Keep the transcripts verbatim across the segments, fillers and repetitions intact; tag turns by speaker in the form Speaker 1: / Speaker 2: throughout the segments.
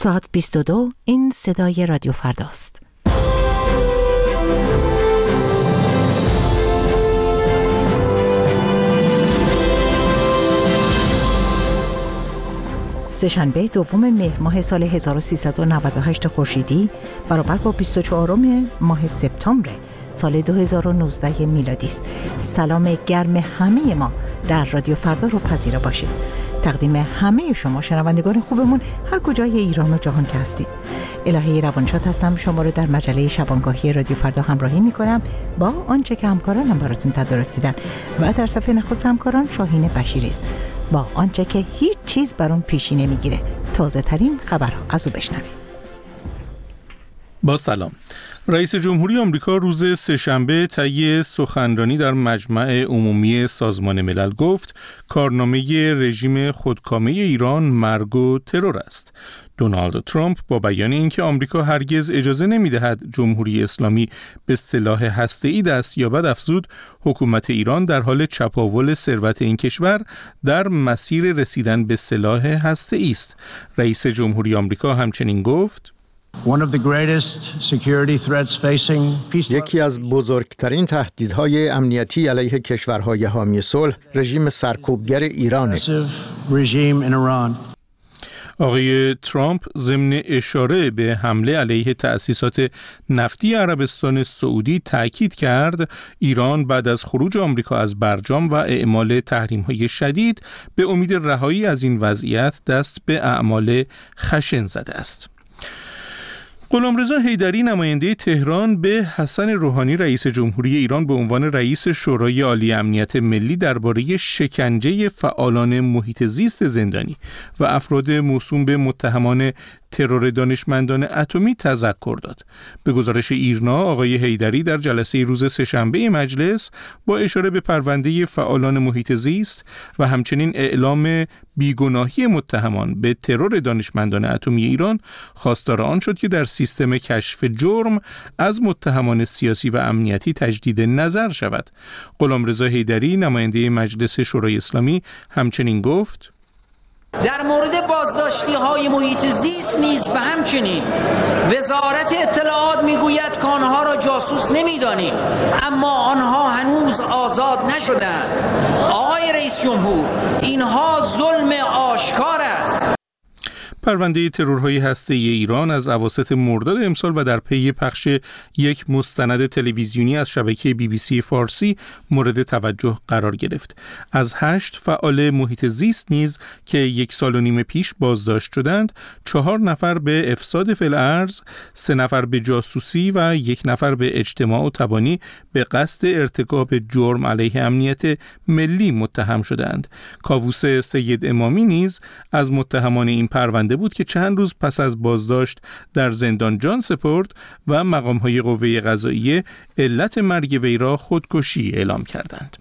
Speaker 1: ساعت بیست و دو، این صدای رادیو فرداست. سه‌شنبه دوم مهر ماه سال هزار و سیصد و نود و هشت خورشیدی برابر با بیست و چهارم ماه سپتامبر سال دو هزار و نوزده میلادی است. سلام گرم همه ما در رادیو فردا رو پذیرا باشید. تقدیم همه شما شنوندگان خوبمون هر کجای ایران و جهان که هستید. الهه روانشاد هستم، شما رو در مجله شبانگاهی رادیو فردا همراهی میکنم با آنچه که همکارانم براتون تدارک دیدن و در صفحه نخست همکاران شاهین بشیری است با آنچه که هیچ چیز بر اون پیشی نمیگیره. تازه ترین خبرها از او بشنویم.
Speaker 2: با سلام. رئیس جمهوری آمریکا روز سه‌شنبه طی سخنرانی در مجمع عمومی سازمان ملل گفت کارنامه رژیم خودکامه ایران مرگ و ترور است. دونالد ترامپ با بیان اینکه آمریکا هرگز اجازه نمی‌دهد جمهوری اسلامی به سلاح هسته‌ای دست یابد افزود حکومت ایران در حال چپاول ثروت این کشور در مسیر رسیدن به سلاح هسته‌ای است. رئیس جمهوری آمریکا همچنین گفت
Speaker 3: یکی از بزرگترین تهدیدهای امنیتی علیه کشورهای حامی صلح رژیم سرکوبگر ایرانه.
Speaker 2: آقای ترامپ ضمن اشاره به حمله علیه تأسیسات نفتی عربستان سعودی تأکید کرد ایران بعد از خروج آمریکا از برجام و اعمال تحریم‌های شدید به امید رهایی از این وضعیت دست به اعمال خشن زده است. غلامرضا حیدری نماینده تهران به حسن روحانی رئیس جمهوری ایران به عنوان رئیس شورای عالی امنیت ملی درباره شکنجه فعالان محیط زیست زندانی و افراد موسوم به متهمان ترور دانشمندان اتمی تذکر داد. به گزارش ایرنا آقای حیدری در جلسه روز سه‌شنبه مجلس با اشاره به پرونده فعالان محیط زیست و همچنین اعلام بیگناهی متهمان به ترور دانشمندان اتمی ایران خواستار آن شد که در سیستم کشف جرم از متهمان سیاسی و امنیتی تجدید نظر شود. غلامرضا حیدری نماینده مجلس شورای اسلامی همچنین گفت
Speaker 4: در مورد بازداشتی های محیط زیست نیز و همچنین وزارت اطلاعات میگوید که آنها را جاسوس نمیدانیم اما آنها هنوز آزاد نشدند. آقای رئیس جمهور، اینها ظلم آشکار است.
Speaker 2: پرونده ترورهای هسته‌ای ایران از اواسط مرداد امسال و در پی پخش یک مستند تلویزیونی از شبکه بی بی سی فارسی مورد توجه قرار گرفت. از هشت فعال محیط زیست نیز که یک سال و نیم پیش بازداشت شدند، چهار نفر به افساد فی‌الارض، سه نفر به جاسوسی و یک نفر به اجتماع و تبانی به قصد ارتکاب جرم علیه امنیت ملی متهم شدند. کاووس سید امامی نیز از متهمان این پرونده بود که چند روز پس از بازداشت در زندان جان سپرد و مقام‌های قوه قضاییه علت مرگ وی را خودکشی اعلام کردند.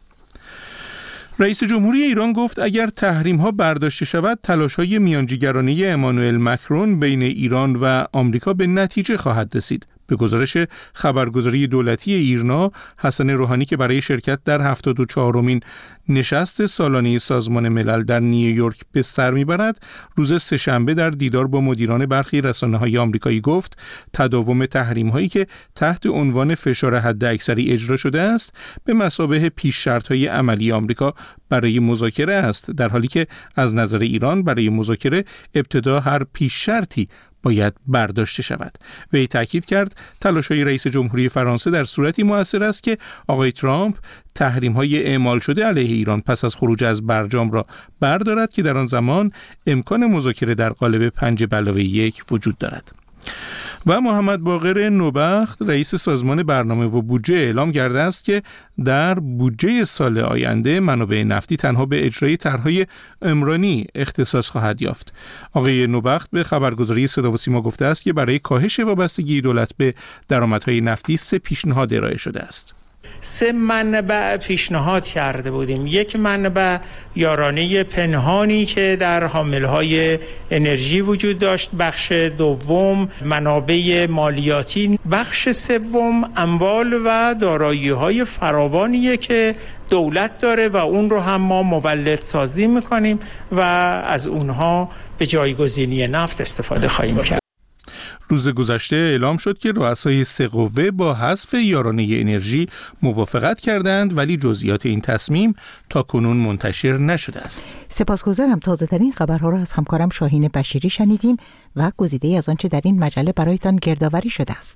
Speaker 2: رئیس جمهوری ایران گفت اگر تحریم‌ها برداشته شود تلاش‌های میانجیگرانه امانوئل مکرون بین ایران و آمریکا به نتیجه خواهد رسید. به گزارش خبرگزاری دولتی ایرنا، حسن روحانی که برای شرکت در هفتاد و چهارمین نشست سالانه سازمان ملل در نیویورک به سر میبرد، روز سه‌شنبه در دیدار با مدیران برخی رسانه‌های آمریکایی گفت تداوم تحریم‌هایی که تحت عنوان فشار حداکثری اجرا شده است به مثابه پیش شرط‌های عملی آمریکا برای مذاکره است، در حالی که از نظر ایران برای مذاکره ابتدا هر پیش شرطی باید برداشته شود. وی تاکید کرد تلاش‌های رئیس جمهوری فرانسه در صورتی مؤثر است که آقای ترامپ تحریم‌های اعمال شده علیه ایران پس از خروج از برجام را بردارد که در آن زمان امکان مذاکره در قالب پنج به علاوه یک وجود دارد. و محمد باقر نوبخت رئیس سازمان برنامه و بودجه اعلام کرده است که در بودجه سال آینده منابع نفتی تنها به اجرای طرح‌های عمرانی اختصاص خواهد یافت. آقای نوبخت به خبرگزاری صدا و سیما گفته است که برای کاهش وابستگی دولت به درآمدهای نفتی سه پیشنهاد ارائه شده است.
Speaker 5: سه منبع پیشنهاد کرده بودیم. یک منبع یارانه پنهانی که در حاملهای انرژی وجود داشت، بخش دوم منابع مالیاتی، بخش سوم اموال و دارایی‌های فراوانیه که دولت داره و اون رو هم ما مولد سازی میکنیم و از اونها به جایگزینی نفت استفاده خواهیم کرد.
Speaker 2: روز گذشته اعلام شد که رؤسای سه قوه با حذف یارانه انرژی موافقت کردند، ولی جزئیات این تصمیم تا کنون منتشر نشده است.
Speaker 1: سپاسگزارم. تازه‌ترین خبرها را از همکارم شاهین بشیری شنیدیم و گزیده‌ای از آنچه در این مجله برایتان گردآوری شده است.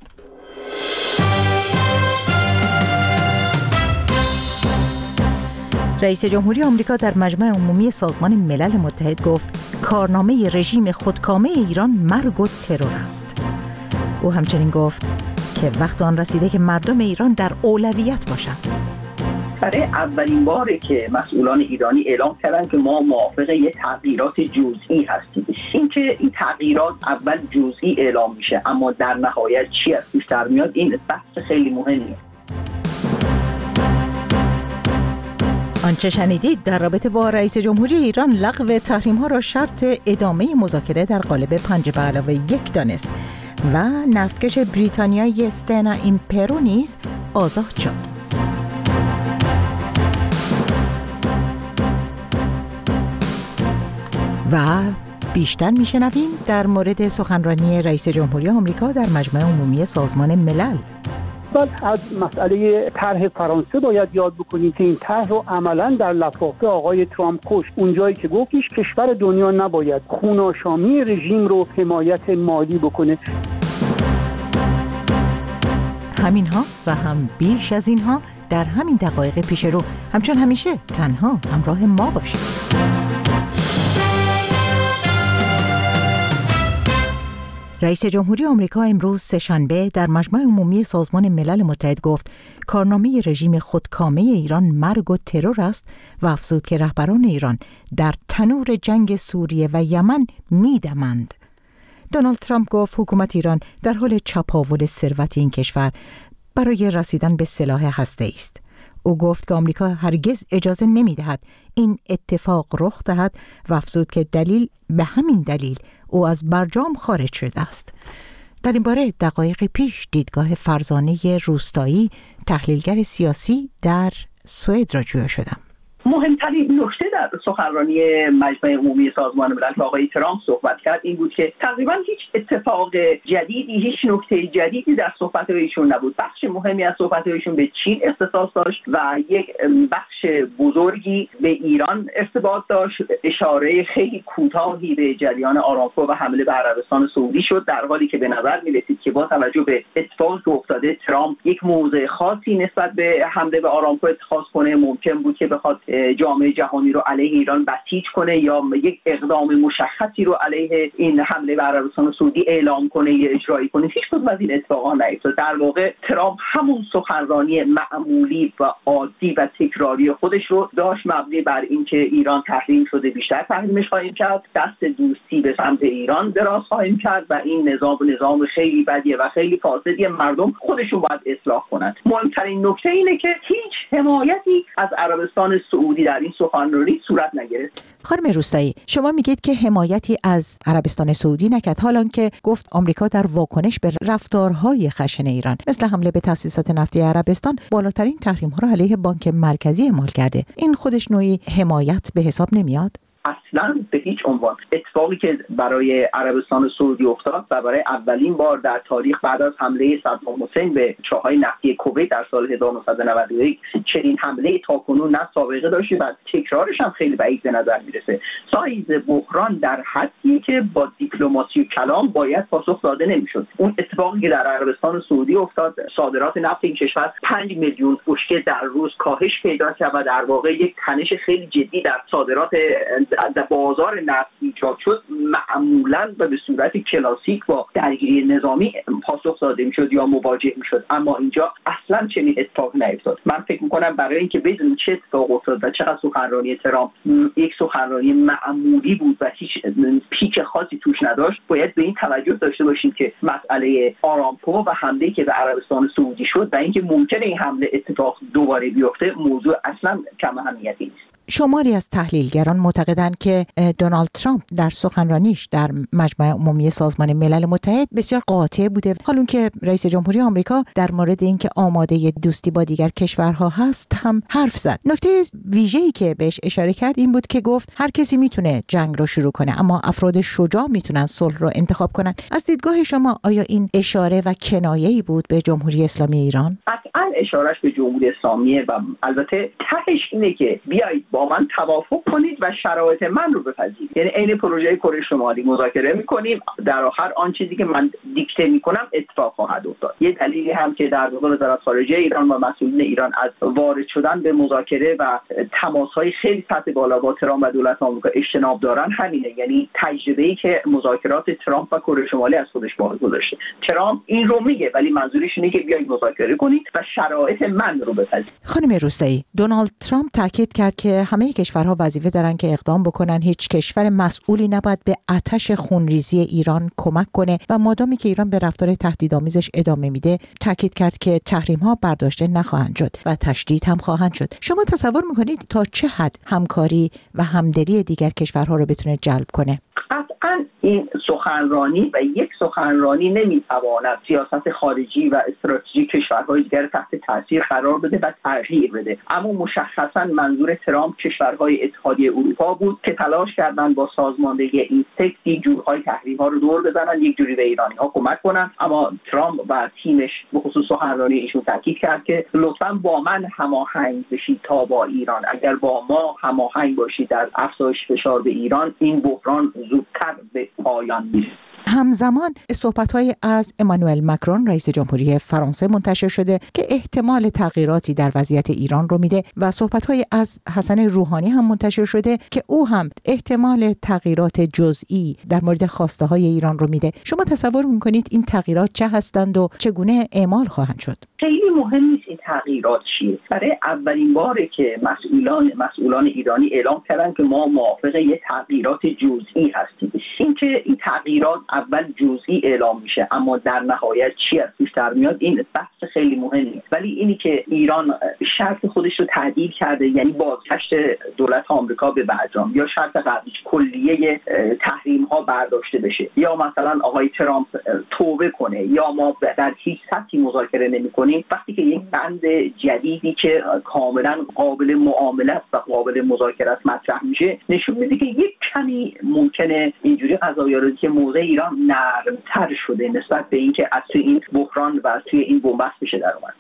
Speaker 1: رئیس جمهوری آمریکا در مجمع عمومی سازمان ملل متحد گفت کارنامه رژیم خودکامه ایران مرگ و ترور است. او همچنین گفت که وقت آن رسیده که مردم ایران در اولویت باشند.
Speaker 6: برای اولین باره که مسئولان ایرانی اعلام کردند که ما موافق یه تغییرات جزئی هستیم. اینکه این تغییرات اول جزئی اعلام میشه اما در نهایت چی از توش در میاد، این بحث خیلی مهمیه.
Speaker 1: آنچه شنیدید در رابطه با رئیس جمهوری ایران لغو تحریم‌ها را شرط ادامه مذاکره در قالب پنج به علاوه یک دانست و نفتکش بریتانیایی استنا ایمپرو نیز آزاد شد. و بیشتر میشنویم در مورد سخنرانی رئیس جمهوری آمریکا در مجمع عمومی سازمان ملل.
Speaker 7: از مسئله طرح فرانسه باید یاد بکنیم که این طرح رو عملاً در لفافه آقای ترامپ کش، اونجایی که گفت هیچ کشور دنیا نباید خوناشامی رژیم رو حمایت مالی بکنه.
Speaker 1: همینها و هم بیش از اینها در همین دقایق پیش رو. همچون همیشه تنها همراه ما باشید. رئیس جمهوری آمریکا امروز سه‌شنبه در مجمع عمومی سازمان ملل متحد گفت کارنامه رژیم خودکامه ایران مرگ و ترور است و افزود که رهبران ایران در تنور جنگ سوریه و یمن می‌دمند. دونالد ترامپ گفت حکومت ایران در حال چپاول ثروت این کشور برای رسیدن به سلاح هسته‌ای است. او گفت که آمریکا هرگز اجازه نمی‌دهد این اتفاق رخ دهد و افزود که دلیل به همین دلیل او از برجام خارج شده است. در این باره دقایق پیش دیدگاه فرزانه روستایی، تحلیلگر سیاسی در سوئد را جویا شدم.
Speaker 6: مهمترین نکته در سخنرانی مجمع عمومی سازمان ملل که آقای ترامپ صحبت کرد این بود که تقریبا هیچ اتفاق جدیدی، هیچ نکته جدیدی در صحبت‌های ایشون نبود. بخش مهمی از صحبت‌های ایشون به چین اختصاص داشت و یک بخش بزرگی به ایران ارتباط داشت. اشاره خیلی کوتاهی به جریان آرامکو و حمله به عربستان سعودی شد، در حالی که به نظر می‌رسید که با توجه به اتفاقی که افتاده ترامپ یک موضع خاصی نسبت به حمله به آرامکو اتخاذ کنه. ممکن بود که بخواد جامعه جهانی رو علیه ایران بسیج کنه یا یک اقدام مشخصی رو علیه این حمله به عربستان سعودی اعلام کنه یا اجرایی کنه. هیچ کدوم از این اتفاقا نیفتاد. در واقع ترامپ همون سخنرانی معمولی و عادی و تکراری خودش رو داشت، مبنی بر اینکه ایران تحریم شده، بیشتر تحریمش خواهیم کرد، دست دوستی به سمت ایران دراز خواهیم کرد و این نظام نظام خیلی بدیه و خیلی فاسدیه، مردم خودشون باید اصلاح کنند. مهمترین نکته اینه که هیچ حمایتی از عربستان سعودی در این سخنرانی صورت نگرفت.
Speaker 1: خانم روستایی، شما میگید که حمایتی از عربستان سعودی نکرد، حالان که گفت آمریکا در واکنش به رفتارهای خشن ایران مثل حمله به تأسیسات نفتی عربستان بالاترین تحریم‌ها را علیه بانک مرکزی اعمال کرده. این خودش نوعی حمایت به حساب نمیاد؟
Speaker 6: اصلا به هیچ عنوان. اتفاقی که برای عربستان سعودی افتاد و برای اولین بار در تاریخ بعد از حمله صدام حسین به چاهای نفتی کویت در سال هزار و نهصد و نود و یک چنین حمله تاکنون نه سابقه داشته و تکرارش هم خیلی بعید به نظر میرسه. سایز بحران در حدی که با دیپلماسی و کلام باید پاسخ داده نمیشد. اون اتفاقی که در عربستان سعودی افتاد، صادرات نفت این کشور پنج میلیون بشکه در روز کاهش پیدا کرد و در واقع یک تنش خیلی جدی در صادرات در بازار نفت ایجاد شد. معمولاً و به صورت کلاسیک با درگیری نظامی پاسخ داده میشد یا مواجه میشد، اما اینجا اصلا چنین اتفاقی نیفتاد. من فکر میکنم برای اینکه بدونیم چه اتفاق افتاد و چقدر سخنرانی ترامپ یک سخنرانی معمولی بود و هیچ پیک خاصی توش نداشت، باید به این توجه داشته باشیم که مسئله آرامکو و حمله‌ای که به عربستان سعودی شد و اینکه ممکنه این حمله اتفاق دوباره بیفته موضوع اصلا کم اهمیتی نیست.
Speaker 1: شماری از تحلیلگران معتقدند که دونالد ترامپ در سخنرانیش در مجمع عمومی سازمان ملل متحد بسیار قاطع بوده، حالون که رئیس جمهوری آمریکا در مورد اینکه آماده دوستی با دیگر کشورها هست هم حرف زد. نکته ویژه‌ای که بهش اشاره کرد این بود که گفت هر کسی میتونه جنگ رو شروع کنه، اما افراد شجاع میتونن صلح رو انتخاب کنن. از دیدگاه شما آیا این اشاره و کنایه‌ای بود به جمهوری اسلامی ایران؟
Speaker 6: قطعاً اشارهش به جمهوری اسلامی و البته تهش اینه که بیایید با من توافق کنید و شرایط من رو بپذیرید. یعنی عین پروژه کره شمالی مذاکره می‌کنیم، در آخر آن چیزی که من دیکته می‌کنم اتفاق خواهد افتاد. یه دلیلی هم که در واقع وزارت خارجه ایران و مسئولین ایران از وارد شدن به مذاکره و تماس‌های خیلی سطح بالا با ترامپ و دولت آمریکا اجتناب دارن همینه. یعنی تجربه‌ای که مذاکرات ترامپ و کره شمالی از خودش باز گذاشته. ترامپ این رو میگه ولی منظورش اینه که بیایید مذاکره کنید و شرایط من رو بپذیرید.
Speaker 1: خانم روستایی، دونالد ترامپ تاکید کرد که همه کشورها وظیفه دارن که اقدام بکنن، هیچ کشور مسئولی نباید به آتش خونریزی ایران کمک کنه و مادامی که ایران به رفتار تهدیدآمیزش ادامه میده، تاکید کرد که تحریم‌ها برداشته نخواهند شد و تشدید هم خواهند شد. شما تصور میکنید تا چه حد همکاری و همدلی دیگر کشورها رو بتونه جلب کنه؟
Speaker 6: قطعاً این سخنرانی و یک سخنرانی نمیتواند سیاست خارجی و استراتژی کشورهای دیگر تحت تاثیر قرار بده و تغییر بده، اما مشخصاً منظور ترامپ کشورهای اتحادیه اروپا بود که تلاش کردن با سازماندهی این سکتی جورهای تحریم‌ها رو دور بزنن، یک جوری به ایرانی‌ها کمک کنن. اما ترامپ و تیمش به خصوص سخنرانی ایشون تاکید کرد که لطفاً با من هماهنگ بشید تا با ایران، اگر با ما هماهنگ باشید در افزایش فشار به ایران، این بحران زودتر به پایان میرسه.
Speaker 1: همزمان صحبت‌های از امانوئل مکرون رئیس جمهوری فرانسه منتشر شده که احتمال تغییراتی در وضعیت ایران رو میده و صحبت‌های از حسن روحانی هم منتشر شده که او هم احتمال تغییرات جزئی در مورد خواسته‌های ایران رو میده. شما تصور می‌کنید این تغییرات چه هستند و چگونه اعمال خواهند شد؟
Speaker 6: خیلی مهم نیست این تغییرات چیه. برای اولین باره که مسئولان مسئولان ایرانی اعلام کردن که ما موافق یه تغییرات جزئی هستیم. اینکه این تغییرات اول جزئی اعلام میشه اما در نهایت چی از توش در میاد، این بحث خیلی مهمه. ولی اینی که ایران شرط خودش رو تعدیل کرده، یعنی بازگشت دولت آمریکا به برجام یا شرط قبلیش کلیه تحریم ها برداشته بشه، یا مثلا آقای ترامپ توبه کنه، یا ما در هیچ سطحی مذاکره نمی‌کنیم، وقتی که یک بند جدیدی که کاملا قابل معامله است و قابل مذاکره است مطرح میشه، نشون میده که یک کمی ممکنه اینجوری قضایا رو که موضع ایران نرمتر شده نسبت به اینکه از توی این بحران و از توی این بنبست بشه در اومد.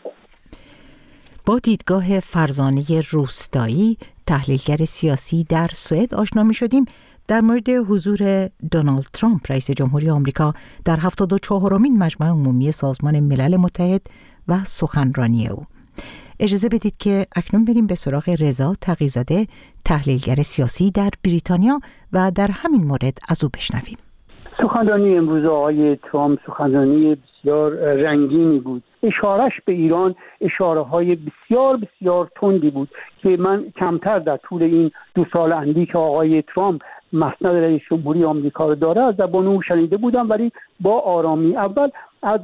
Speaker 1: با دیدگاه فرزانه روستایی، تحلیلگر سیاسی در سوئد آشنا می‌شدیم در مورد حضور دونالد ترامپ رئیس جمهوری آمریکا در هفتاد و چهارمین مجمع عمومی سازمان ملل متحد و سخنرانی او. اجازه بدید که اکنون بریم به سراغ رضا تقی‌زاده، تحلیلگر سیاسی در بریتانیا و در همین مورد از او بشنویم.
Speaker 7: سخنرانی امروز آقای ترامپ سخنرانی بسیار رنگینی بود. اشارش به ایران اشاره‌های بسیار بسیار تندی بود که من کمتر در طول این دو سال اندی که آقای ترامپ مسند رئیس جمهوری آمریکا رو داره از زبان او شنیده بودم، ولی با آرامی. اول از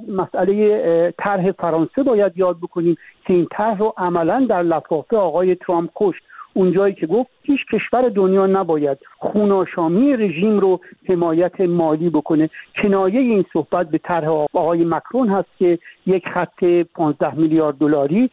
Speaker 7: مسئله طرح فرانسه باید یاد بکنیم که این طرح رو عملاً در لفافه آقای ترامپ کشت، اونجایی که گفت هیچ کشور دنیا نباید خوناشامی رژیم رو حمایت مالی بکنه. کنایه این صحبت به طرح آقای مکرون هست که یک خط پانزده میلیارد دلاری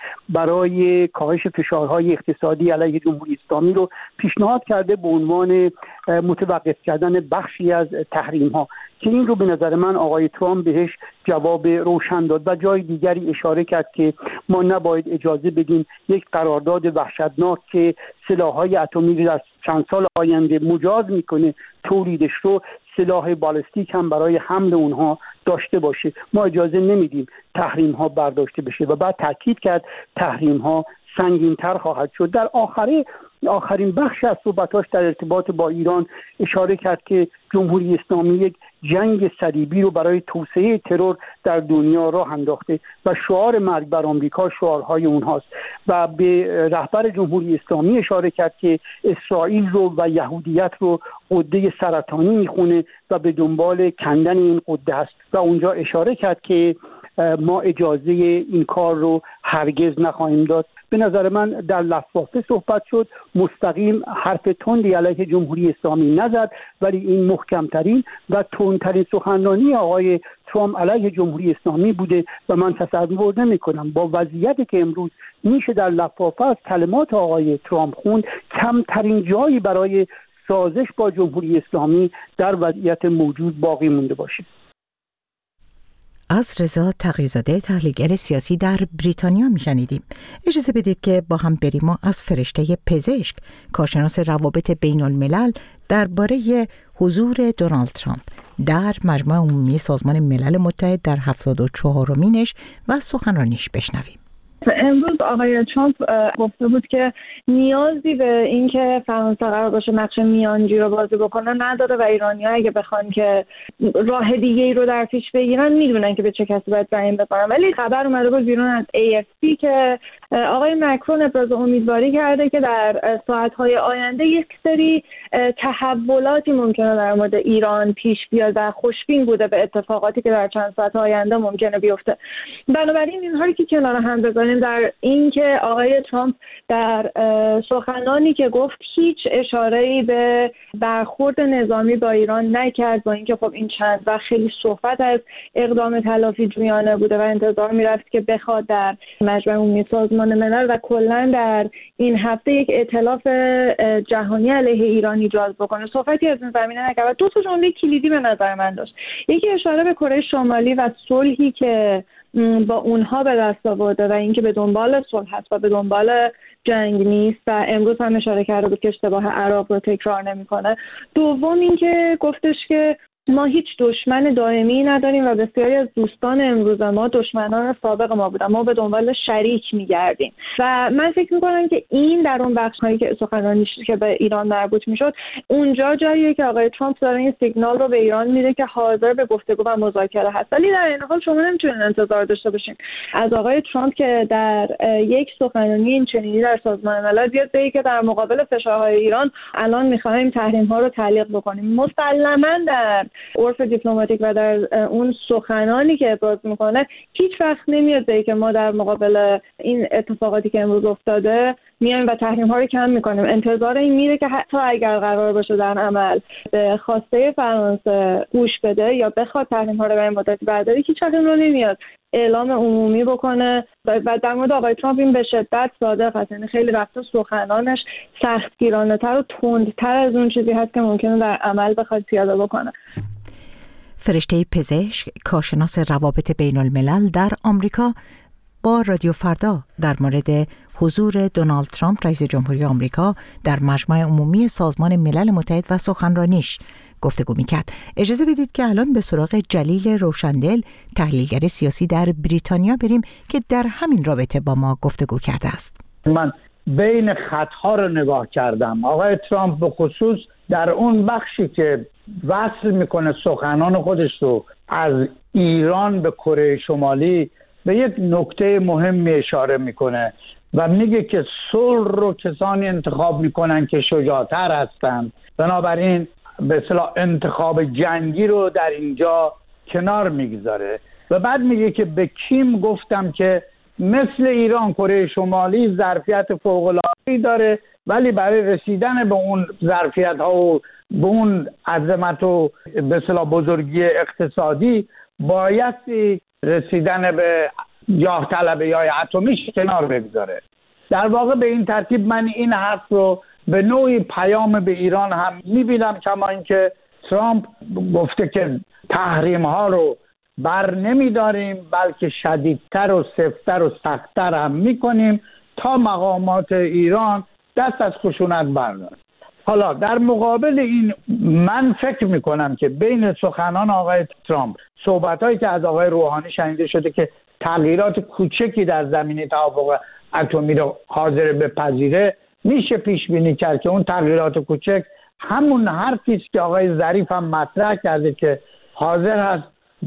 Speaker 7: برای کاهش فشارهای اقتصادی علیه جمهوری اسلامی رو پیشنهاد کرده به عنوان متوقف کردن بخشی از تحریم ها، که این رو به نظر من آقای ترامپ بهش جواب روشن داد و جای دیگری اشاره کرد که ما نباید اجازه بدیم یک قرارداد وحشتناک که سلاح‌های اتمی رو در چند سال آینده مجاز میکنه تولیدش رو، سلاح بالستیک هم برای حمل اونها داشته باشه. ما اجازه نمیدیم تحریم ها برداشته بشه و بعد تاکید کرد تحریم ها سنگین‌تر خواهد شد. در آخره آخرین بخش از صحبتاش در ارتباط با ایران اشاره کرد که جمهوری اسلامی یک جنگ صلیبی رو برای توسعه ترور در دنیا راه انداخته و شعار مرگ بر آمریکا شعارهای اونهاست و به رهبر جمهوری اسلامی اشاره کرد که اسرائیل رو و یهودیت رو قده سرطانی میخونه و به دنبال کندن این قده است و اونجا اشاره کرد که ما اجازه این کار رو هرگز نخواهیم داد به نظر من در لفافه صحبت شد، مستقیم حرف تندی علیه جمهوری اسلامی نزد، ولی این محکمترین و تندترین سخنرانی آقای ترامپ علیه جمهوری اسلامی بوده و من تصور نمی‌کنم با وضعیتی که امروز میشه در لفافه از کلمات آقای ترامپ خوند کمترین جایی برای سازش با جمهوری اسلامی در وضعیت موجود باقی مونده باشه.
Speaker 1: از رضا تقی‌زاده تحلیلگر سیاسی در بریتانیا میشنیدیم. اجازه بدید که با هم بریم و از فرشته پزشک، کارشناس روابط بین الملل، درباره حضور دونالد ترامپ در مجمع عمومی سازمان ملل متحد در هفتاد و چهارمینش و سخنرانیش بشنویم.
Speaker 8: امروز آقای ترامپ گفته بود که نیازی به اینکه فرانسه قرار باشه نقش میانجی رو بازی بکنه نداره و ایرانی‌ها اگه بخوان که راه دیگه‌ای رو در پیش بگیرن میدونن که به چه کسی باید زمین بزنن. ولی خبر اومده بود بیرون از ای اف پی که آقای مکرون ابراز امیدواری کرده که در ساعت‌های آینده یک سری تحولاتی ممکنه در مورد ایران پیش بیاد و خوشبین بوده به اتفاقاتی که در چند ساعت آینده ممکنه بیفته. بنابراین اینها رو که کنار هم بذاریم، در این که آقای ترامپ در سخنانی که گفت هیچ اشاره‌ای به برخورد نظامی با ایران نکرد، با اینکه خب این چند وقت خیلی صحبت از اقدام تلافی جویانه بوده و انتظار میرفت که بخواد در مجمع عمومی سازمان ملل و کلا در این هفته یک ائتلاف جهانی علیه ایران ایجاد بکنه، صحبتی از این زمینه نکرد. دو تا جمله کلیدی به نظر من داشت. یکی اشاره به کره شمالی و صلحی که با اونها به دست آورده و اینکه به دنبال صلح هست و به دنبال جنگ نیست و امروز هم اشاره کرده بود که اشتباه عراق رو تکرار نمی‌کنه. دوم اینکه گفتش که ما هیچ دشمن دائمی نداریم و بسیاری از دوستان امروز ما دشمنان سابق ما بودن، ما به دنبال شریک می‌گردیم و من فکر می‌کنم که این در اون بخش‌هایی که سخنرانیش که به ایران مربوط می‌شد اونجا جاییه که آقای ترامپ داره این سیگنال رو به ایران میده که حاضر به گفتگو و مذاکره هست. ولی در این حال شما نمی‌تونید انتظار داشته باشین از آقای ترامپ که در یک سخنرانی این چنینی در سازمان ملل بیاد بگه که در مقابل فشارهای ایران الان می‌خوایم تحریم‌ها رو تعلیق بکنیم. مسلماً در عرف دیپلماتیک و در اون سخنانی که ابراز میکنه هیچ وقت نمیاد بگه که ما در مقابل این اتفاقاتی که امروز افتاده میایم و تحریم ها رو کم میکنیم. انتظار این میره که حتی اگر قرار باشه در عمل به خواسته فرانسه گوش بده یا بخواد تحریم ها رو به این مدت برداره، هیچ وقت رو نمیاد اعلام عمومی بکنه و در مورد آقای ترامپ این به شدت صادق است. یعنی خیلی وقتا سخنانش سختگیرانه‌تر و تندتر از اون چیزی هست که ممکنه در عمل بخواد پیاده بکنه.
Speaker 1: فرشته پزشک، کارشناس روابط بین الملل در آمریکا، با رادیو فردا در مورد حضور دونالد ترامپ رئیس جمهوری آمریکا در مجمع عمومی سازمان ملل متحد و سخنرانیش گفتگو می‌کرد. اجازه بدید که الان به سراغ جلیل روشندل، تحلیلگر سیاسی در بریتانیا بریم که در همین رابطه با ما گفتگو کرده است.
Speaker 9: من بین خطها رو نگاه کردم. آقای ترامپ به خصوص در اون بخشی که وصل میکنه سخنان خودش رو از ایران به کره شمالی به یک نکته مهمی اشاره میکنه و میگه که صلح رو کسانی انتخاب میکنن که شجاعتر هستن، بنابراین به اصطلاح انتخاب جنگی رو در اینجا کنار میگذاره و بعد میگه که به کیم گفتم که مثل ایران کره شمالی ظرفیت فوق‌العاده‌ای داره، ولی برای رسیدن به اون ظرفیت ها و به اون عظمت و به اصطلاح بزرگی اقتصادی بایستی رسیدن به جاه طلبی های اتمیش کنار بگذاره. در واقع به این ترتیب من این حرف رو به نوعی پیام به ایران هم میبینم، کما اینکه ترامپ گفته که تحریم ها رو بر نمیداریم بلکه شدیدتر و سفت‌تر و سخت‌تر هم میکنیم تا مقامات ایران دست از خشونت بردارن. حالا در مقابل این من فکر میکنم که بین سخنان آقای ترامپ صحبت‌هایی که از آقای روحانی شنیده شده که تغییرات کوچکی در زمینه توافق اتمی رو حاضر بپذیره، میشه پیش بینی کرد که اون تغییرات کوچک همون حرفی است که آقای ظریف هم مطرح کرده که حاضر هست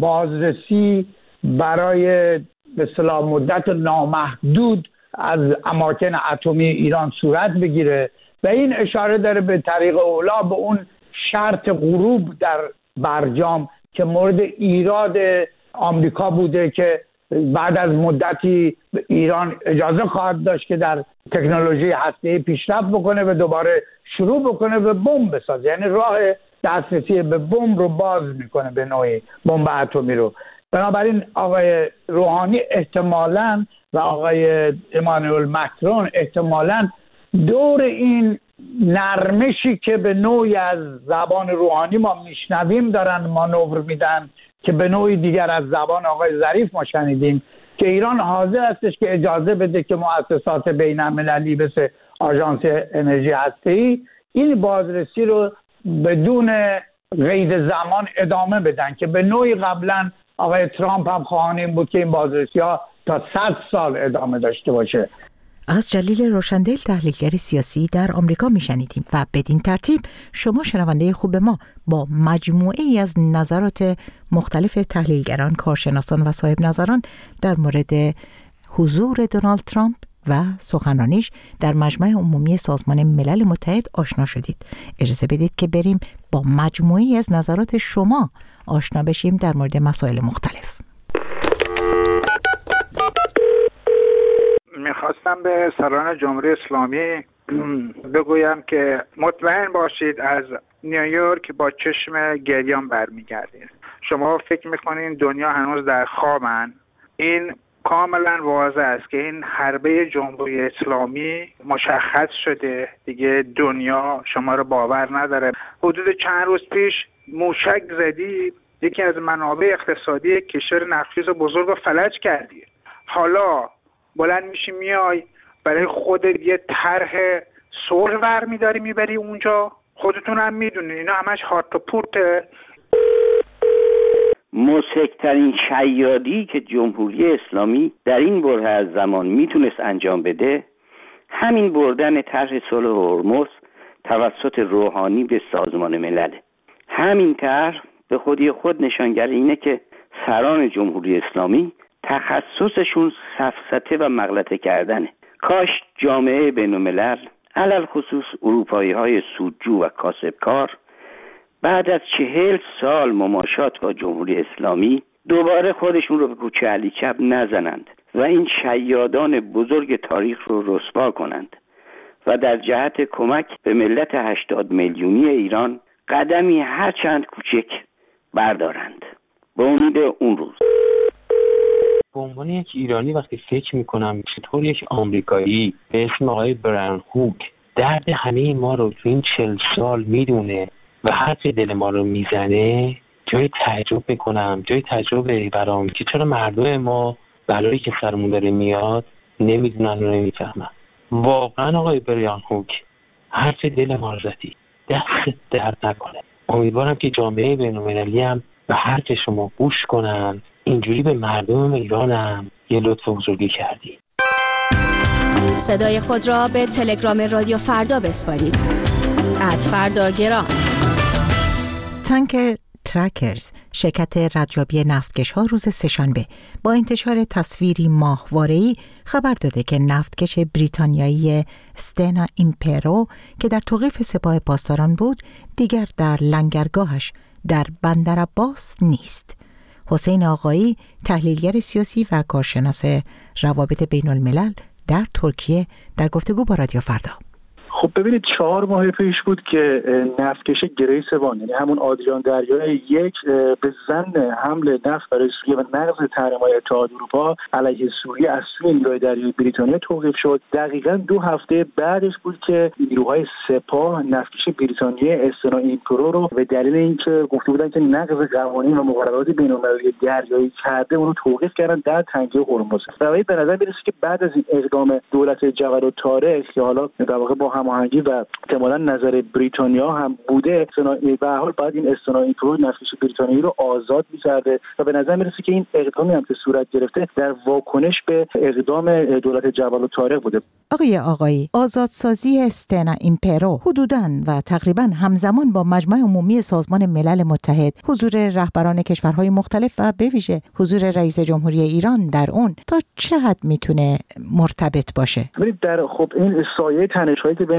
Speaker 9: بازرسی برای به اصطلاح مدت نامحدود از اماکن اتمی ایران صورت بگیره و این اشاره داره به طریق اولا به اون شرط غروب در برجام که مورد ایراد آمریکا بوده که بعد از مدتی ایران اجازه خواهد داشت که در تکنولوژی هسته‌ای پیشرفت بکنه و دوباره شروع بکنه و بمب بسازه. یعنی راه دسترسی به بمب رو باز میکنه، به نوعی بمب اتمی رو. بنابراین آقای روحانی احتمالاً و آقای امانوئل مکرون احتمالاً دور این نرمشی که به نوعی از زبان روحانی ما میشنویم دارن مانور میدن که به نوعی دیگر از زبان آقای ظریف ما شنیدیم که ایران حاضر هستش که اجازه بده که مؤسسات بین المللی مثل آژانس انرژی هسته‌ای این بازرسی رو بدون قید زمان ادامه بدن، که به نوعی قبلا آقای ترامپ هم خواهان این بود که این بازرسی ها تا صد سال ادامه داشته باشه.
Speaker 1: از جلیل روشندل تحلیلگر سیاسی در آمریکا میشنیدیم و بدین ترتیب شما شنونده خوب ما با مجموعه ای از نظرات مختلف تحلیلگران، کارشناسان و صاحب نظران در مورد حضور دونالد ترامپ و سخنرانیش در مجمع عمومی سازمان ملل متحد آشنا شدید. اجازه بدید که بریم با مجموعه ای از نظرات شما آشنا بشیم در مورد مسائل مختلف.
Speaker 10: میخواستم به سران جمهوری اسلامی بگویم که مطمئن باشید از نیویورک با چشم گریان برمیگردید. شما فکر میکنین دنیا هنوز در خوابن؟ این کاملا واضح است که این حربه جمهوری اسلامی مشخص شده دیگه. دنیا شما رو باور نداره. حدود چند روز پیش موشک زدی، یکی از منابع اقتصادی کشور نفتخیز و بزرگ رو فلج کردی. حالا بلند میشی میای برای خودت یه طرح صلح برمیداری میبری اونجا. خودتون هم میدونین اینا همش هارت و پورته.
Speaker 11: مضحک‌ترین شیادی که جمهوری اسلامی در این بره از زمان میتونست انجام بده همین بردن طرح صلح هرمز توسط روحانی به سازمان ملل. همین طرح به خودی خود نشانگر اینه که سران جمهوری اسلامی تخصصشون سفسطه و مغلطه کردنه. کاش جامعه بین‌الملل علل خصوص اروپایی های سودجو و کاسبکار بعد از چهل سال مماشات با جمهوری اسلامی دوباره خودشون رو به کوچه علی چپ نزنند و این شیادان بزرگ تاریخ رو رسوا کنند و در جهت کمک به ملت هشتاد میلیونی ایران قدمی هرچند کوچک بردارند. به امید اون روز.
Speaker 12: به عنوان یک ایرانی وقتی فکر میکنم چطور یک آمریکایی به اسم آقای برایان هوک درد همه ما رو تو این چل سال میدونه و حرف دل ما رو میزنه، جای تعجب میکنم، جای تعجب برام که چرا مردم ما بلایی که سرمون داره میاد نمیدونن و نمیفهمن. واقعا آقای برایان هوک حرف دل ما رو زدی، دست درد نکنه. امیدوارم که جامعه بین‌المللی هم به حرف شما گوش کنن. اینجوری به مردم ایران هم یه لطف بزرگی کردی.
Speaker 13: صدای خود را به تلگرام رادیو فردا بسپارید. ات فردا گرام.
Speaker 1: تانکر ترکرز، شرکت ردیابی نفتکش ها روز سه‌شنبه با انتشار تصویری ماهواره‌ای خبر داده که نفتکش بریتانیایی استنا ایمپرو که در توقیف سپاه پاسداران بود دیگر در لنگرگاهش در بندر عباس نیست. حسین آقایی، تحلیلگر سیاسی و کارشناس روابط بین الملل در ترکیه، در گفتگو با رادیو فردا.
Speaker 14: خب ببینید چهار ماه پیش بود که نفتکش گریس وان، یعنی همون آدریان دریای یک، به ظن حمل نفت برای سوریه و نقض تحریم‌های اتحاد اروپا علیه سوریه از سوی نیروهای دریایی بریتانیا توقیف شد. دقیقاً دو هفته بعدش بود که نیروهای سپاه نفتکش بریتانیایی استنا ایمپرو رو به دلیل اینکه گفته بودن که نقض قوانین و مقررات بین‌المللی دریایی کرده اون رو توقیف کردن در تنگه هرمز. در به نظر میرسه که بعد از این اقدام دولت جبل الطارق که حالا در واقع با هماهنگی و احتمالاً نظر بریتانیا هم بوده، به هر حال بعد این استنا ایمپرو نفتکش بریتانیایی رو آزاد می‌کرده و به نظر میرسه که این اقدامی هم که صورت گرفته در واکنش به اقدام دولت جبل الطارق بوده.
Speaker 1: آقای آقایی، آزادسازی استنا ایمپرو حدوداً و تقریباً همزمان با مجمع عمومی سازمان ملل متحد، حضور رهبران کشورهای مختلف و به ویژه حضور رئیس جمهوری ایران در اون تا چه حد میتونه مرتبط باشه؟
Speaker 14: ببینید در خب این سایه تنش‌هایی که بین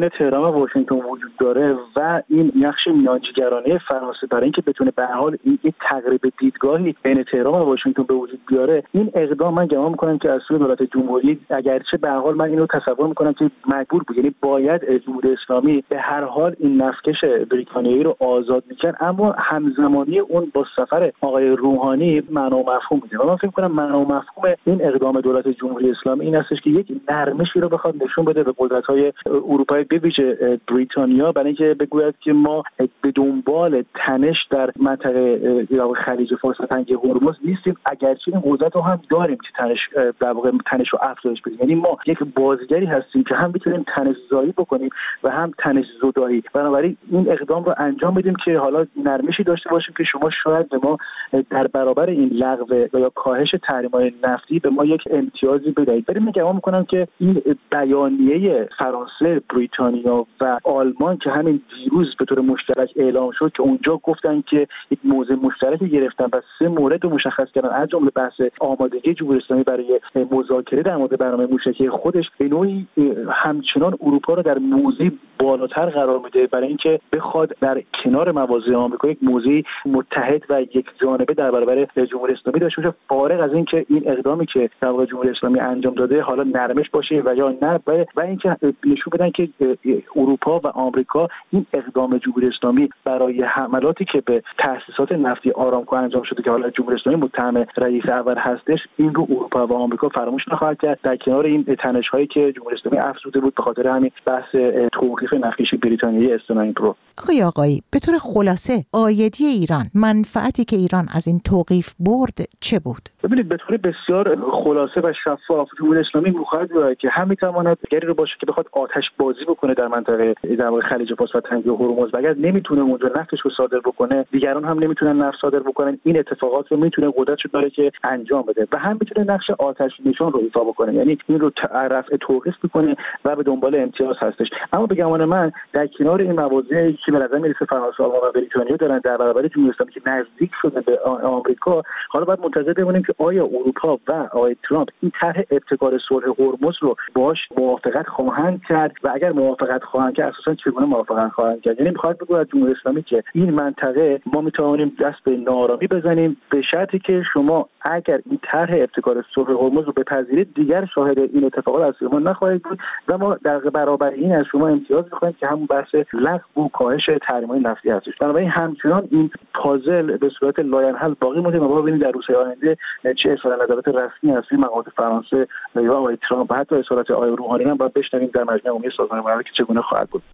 Speaker 14: بین تهران و واشنگتن وجود داره و این نقش میانجیگرانه فرانسه برای اینکه بتونه به هر حال این تقریب دیدگاهی بین تهران و واشنگتن به وجود بیاره، این اقدام من گمان می‌کنم که از سوی دولت جمهوری، اگرچه به هر حال من اینو تصور می‌کنم که مجبور بود، یعنی باید جمهوری اسلامی به هر حال این نفکش بریتانیایی رو آزاد می‌کرد، اما همزمانی اون با سفر آقای روحانی معنا و مفهوم میده. و من فکر می‌کنم معنا و مفهوم این اقدام دولت جمهوری اسلامی این هستش که یک نرمشی رو بخواد نشون بده به قدرت‌های اروپایی، به ویژه بریتانیا، برای اینکه بگوید که ما به دنبال تنش در منطقه خلیج فارس و تنگه هرمز نیستیم، اگرچه این قدرت رو هم داریم که تنش در واقع تنش رو افزایش بدیم. یعنی ما یک بازیگری هستیم که هم میتونیم تنش زایی بکنیم و هم تنش زدایی. بنابراین این اقدام رو انجام بدیم که حالا نرمشی داشته باشیم که شما شاید به ما در برابر این لغو یا کاهش تحریم‌های نفتی به ما یک امتیازی بدهید. بریم نگاه می‌کنم که این بیانیه فرانسه، بریتانیا و آلمان که همین دیروز به طور مشترک اعلام شد که اونجا گفتن که یک موضع مشترکی گرفتن و سه مورد رو مشخص کردن، از جمله بحث آمادگی جمهوری اسلامی برای مذاکره در مورد برنامه موشکی خودش، به نوعی همچنان اروپا رو در موضعی بالاتر قرار میده برای اینکه بخواد در کنار مواضع آمریکا یک موضعی متحد و یک جانبه در برابر جمهوری اسلامی داشته باشه، فارغ از اینکه این اقدامی که در واقع جمهوری اسلامی انجام داده حالا نرمش باشه و یا نه، و اینکه نشون بدن که اروپا و آمریکا این اقدام جمهوری اسلامی برای حملاتی که به تأسیسات نفتی آرامکو انجام شده که حالا جمهوری اسلامی متهم رئیس اول هستش، این رو اروپا و آمریکا فراموش نخواهد کرد، در کنار این تنش‌هایی که جمهوری اسلامی افزوده بود به خاطر همین بحث توقیف نفتکشی بریتانیایی استناین پرو.
Speaker 1: آقای آقایی، به طور خلاصه عایدی ایران، منفعتی که ایران از این توقیف برد چه بود؟
Speaker 14: ببینید به طور بسیار خلاصه و شفاف جمهوری اسلامی می‌خواهد که هم می‌تواند گری رو باشه که بخواد آتش بازی بکنه در منطقه در واقع خلیج فارس و تنگه هرمز، و اگر نمیتونه اونجا نفتش رو صادر بکنه، دیگران هم نمیتونن نفت صادر بکنن. این اتفاقات رو میتونه قدرتش داره که انجام بده و هم میتونه نقش آتش نشان رو ایفا بکنه، یعنی این رو رفع توقیف میکنه و به دنبال امتیاز هستش. اما به گمان من در کنار این مواضعی که به نظر میرسه فرانسه، آلمان و بریتانیا دارن در برابر جمهوری اسلامی که نزدیک شده به آمریکا، حالا باید منتظر بمونیم که آیا اروپا و آقای ترامپ این طرح ابتکار صلح هرمز رو باهاش موافقت خواهند کرد و اگر موافقت خواهند کرد اساسا چگونه موافقت خواهند کرد. یعنی میخواد بگه از جمهوری اسلامی که این منطقه ما میتوانیم دست به ناآرامی بزنیم به شرطی که شما اگر این طرح ابتکار صلح هرمز رو بپذیرید دیگر شاهد این اتفاقات از شما نخواهید بود و ما در برابر این از شما امتیاز می‌خواهیم که همون بحث لغو و کاهش تحریم‌های نفتی هستش. بنابراین همچنان این پازل به صورت لاینحل باقی مونده و ما ببینیم در روزهای آینده چه اظهار نظرات رسمی از مقامات فرانسه یا آقای ترامپ و حتی اظهارات آقای روحانی هم باید بشنویم در مجمع عمومی سازمان ملل که چگونه خواهد بود.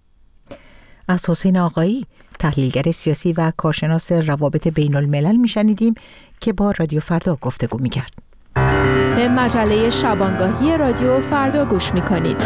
Speaker 1: از حسین آقایی، تحلیلگر سیاسی و کارشناس روابط بین الملل میشنیدیم که با رادیو فردا گفتگو میکرد.
Speaker 13: به مجله شبانگاهی رادیو فردا گوش میکنید.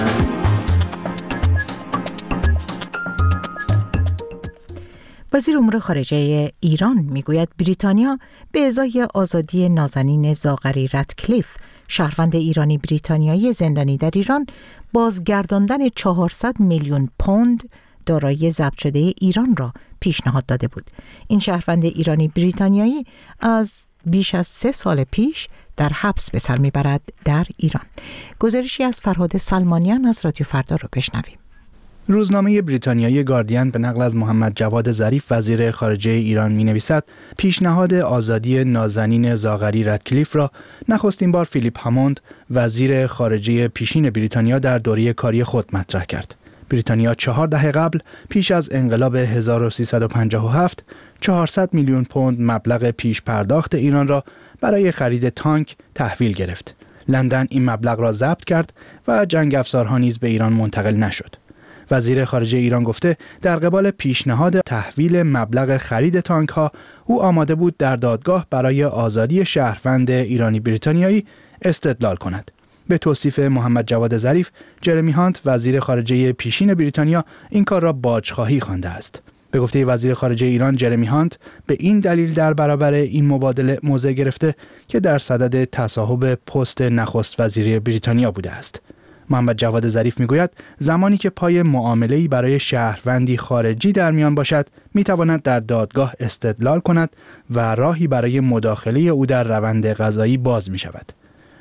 Speaker 1: وزیر امور خارجه ایران میگوید بریتانیا به ازای آزادی نازنین زاغری رتکلیف، شهروند ایرانی بریتانیایی زندانی در ایران، بازگرداندن چهارصد میلیون پوند دارایی ضبط شده ایران را پیشنهاد داده بود. این شهروند ایرانی بریتانیایی از بیش از سه سال پیش در حبس به سر میبرد در ایران. گزارشی از فرهاد سلمانیان از رادیو فردا رو بشنویم.
Speaker 15: روزنامه بریتانیایی گاردین به نقل از محمد جواد ظریف وزیر خارجه ایران می نویسد پیشنهاد آزادی نازنین زاغری رتکلیف را نخستین بار فیلیپ هاموند وزیر خارجه پیشین بریتانیا در دوره کاری خود مطرح کرد. بریتانیا چهار دهه قبل پیش از انقلاب هزار و سیصد و پنجاه و هفت چهارصد میلیون پوند مبلغ پیش پرداخت ایران را برای خرید تانک تحویل گرفت. لندن این مبلغ را ضبط کرد و جنگ افزارها نیز به ایران منتقل نشد. وزیر خارجه ایران گفته در قبال پیشنهاد تحویل مبلغ خرید تانک ها او آماده بود در دادگاه برای آزادی شهروند ایرانی بریتانیایی استدلال کند. به توصیف محمد جواد ظریف، جرمی هانت وزیر خارجه پیشین بریتانیا این کار را باجخواهی خوانده است. به گفته وزیر خارجه ایران جرمی هانت به این دلیل در برابر این مبادله موضع گرفته که در صدد تصاحب پست نخست وزیری بریتانیا بوده است. محمد جواد ظریف میگوید زمانی که پای معامله‌ای برای شهروندی خارجی در میان باشد میتواند در دادگاه استدلال کند و راهی برای مداخله او در روند قضایی باز می شود.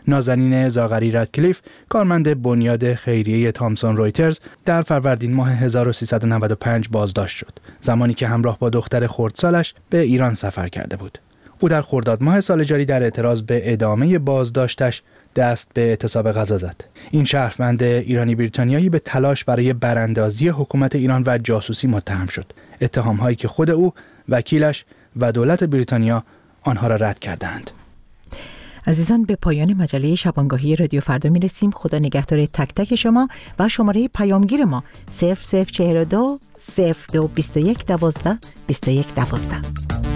Speaker 15: نازنین زاغری رادکلیف، کارمند بنیاد خیریه تامسون رویترز، در فروردین ماه هزار و سیصد و نود و پنج بازداشت شد، زمانی که همراه با دختر خردسالش به ایران سفر کرده بود. او در خرداد ماه سال جاری در اعتراض به ادامه بازداشتش دست به اعتصاب غذا زد. این شهروند ایرانی بریتانیایی به تلاش برای براندازی حکومت ایران و جاسوسی متهم شد. اتهام‌هایی که خود او، وکیلش و دولت بریتانیا آنها را رد کردند.
Speaker 1: عزیزان، به پایان مجله شبانگاهی رادیو فردا میرسیم. خدا نگهدار تک تک شما و شماره پیامگیر ما صفر صفر چهل و دو صفر دو بیست و یک دوازده بیست و یک دوازده.